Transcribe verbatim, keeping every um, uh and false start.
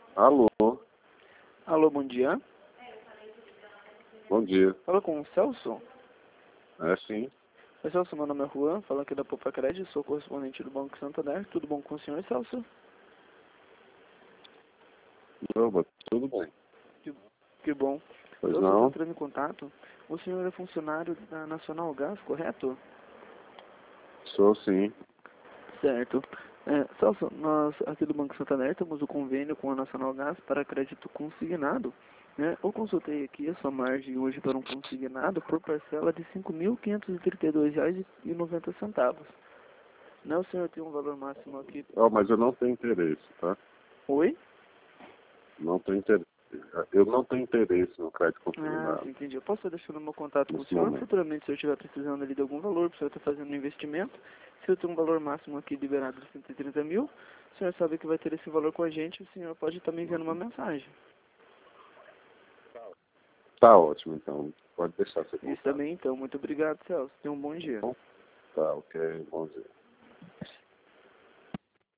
Alô, Alô, bom dia. bom dia. Fala com o Celso. É sim, Oi, Celso, meu nome é Juan, falo aqui da Popa Crédito, sou correspondente do Banco Santander. Tudo bom com o senhor, Celso? Opa, tudo bem. Que, que bom. Pois Celso, eu estou não? entrando em contato. O senhor é funcionário da Nacional Gás, correto? Sou sim. Certo. É, Celso, nós aqui do Banco Santander temos o convênio com a Nacional Gás para crédito consignado. Né? Eu consultei aqui a sua margem hoje para um consignado por parcela de cinco mil quinhentos e trinta e dois reais e noventa centavos. Né? O senhor tem um valor máximo aqui. Oh, mas eu não tenho interesse, tá? Oi? Não tenho interesse. Eu não tenho interesse no crédito Ah, consignado sim, entendi. Eu posso estar deixando meu contato com o nesse senhor. momento. Futuramente, se eu estiver precisando ali de algum valor, para o senhor estar fazendo um investimento, se eu tenho um valor máximo aqui liberado de cento e trinta mil, o senhor sabe que vai ter esse valor com a gente, o senhor pode estar me enviando uma mensagem. Tá ótimo, então. Pode deixar seu Isso contato. também, então. Muito obrigado, Celso. Tenha um bom dia. Tá, ok. Bom dia.